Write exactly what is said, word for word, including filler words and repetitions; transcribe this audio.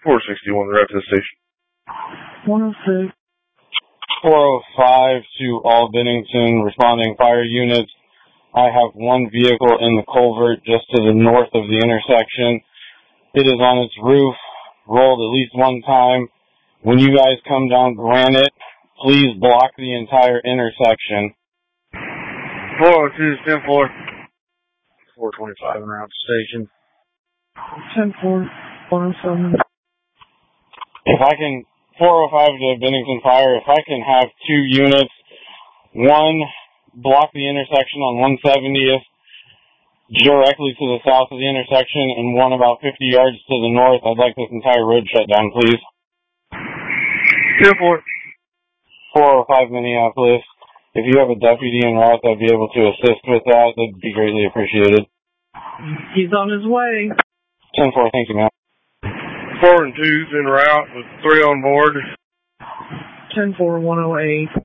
four sixty-one, right to the station. one oh six. four oh five to all Bennington responding fire units. I have one vehicle in the culvert just to the north of the intersection. It is on its roof, rolled at least one time. When you guys come down Granite, please block the entire intersection. four oh two, ten four. four twenty-five en route to station. ten four, one oh seven. If I can, four oh five to Bennington Fire, if I can have two units, one block the intersection on one seventieth directly to the south of the intersection and one about fifty yards to the north. I'd like this entire road shut down, please. ten four. four oh five Minneapolis. If you have a deputy en route that'd be able to assist with that, that'd be greatly appreciated. He's on his way. ten four, thank you, ma'am. Four and two's en route with three on board. ten four, one oh eight.